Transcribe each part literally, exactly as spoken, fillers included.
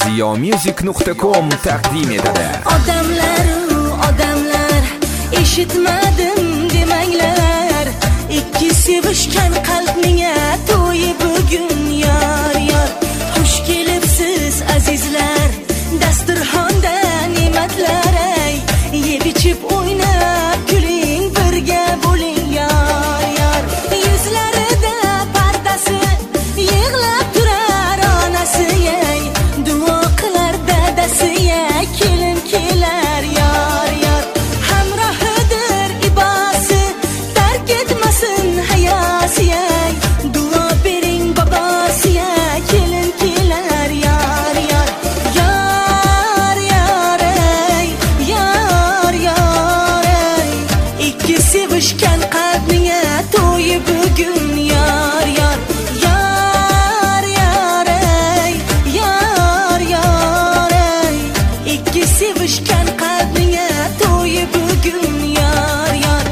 ziyomusic nuqta com taqdim etadi. Odamlar, odamlar, eshitmadim demanglar. Ikki sevishgan qalbning to'yi bugun yor yor. Xush kelibsiz azizlar, dasturxonda ne'matlar ay. Yeb ichib o'ynab kuling, birga bo'ling yor yor. Yuzlarida pardasi yig'lab turar onasi ay. Duo qilar dadasi ay, kelin kelar yor yor. Hamrohidir ibosi, tark etmasin hayosi ay. Duo bering bobosi ay, kelin kelar yor yor. Yor yor ay, yor yor ay. Ikki sevishgan qalbning to'yi bugun yor yor. Yor yor ay, yor yor ay. Ikki sevishgan qalbning to'yi bugun yor yor.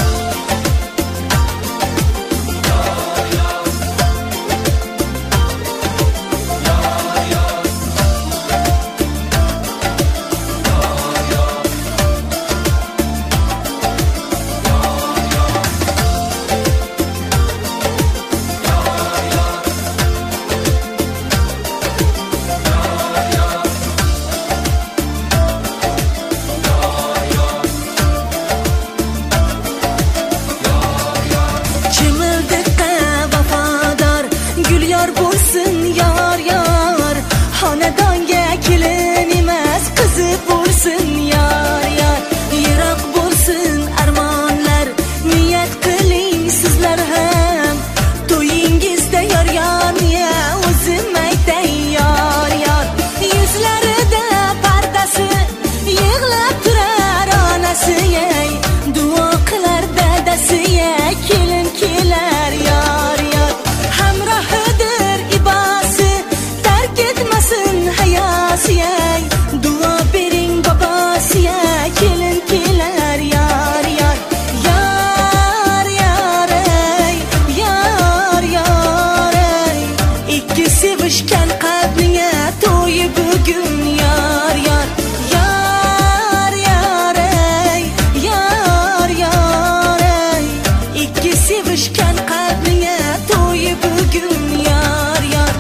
Chimildiqqa vafodor gul yor bo'lsin yor yor. Xonadonga kelin emas qizi bo'lsin yor yor. Yiroq bo'lsin armonlar, niyat qiling sizlar ham. To'yingizda yor yor, niya o'zim aytay yor yor. Yuzlarida pardasi yig'lab turar onasi ay. Duo qilar dadasi ay, kelin kelar yor yor. Hamrohidir ibosi, tark etmasin hayosi ay. Duo bering bobosi ay, kelin kelar yor yor. Yor yor ay, yor yor ay. Ikki sevishgan qalbning to'yi bugun yor yor. Yor yor ay, yor yor ay. Ikki sevishgan qalbning to'yi bugun yor yor.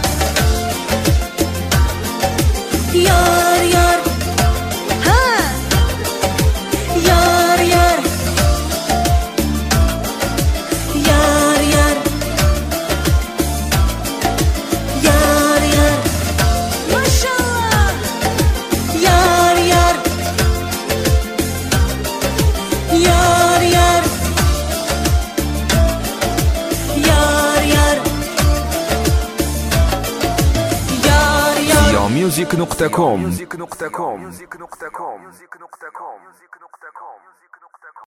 Yor yor. Ha! Yor yor. Yor yor. Yor yor. Mashallah. Yor yor. Yor yor. Yor yor. Yor yor. ziyomusic nuqta com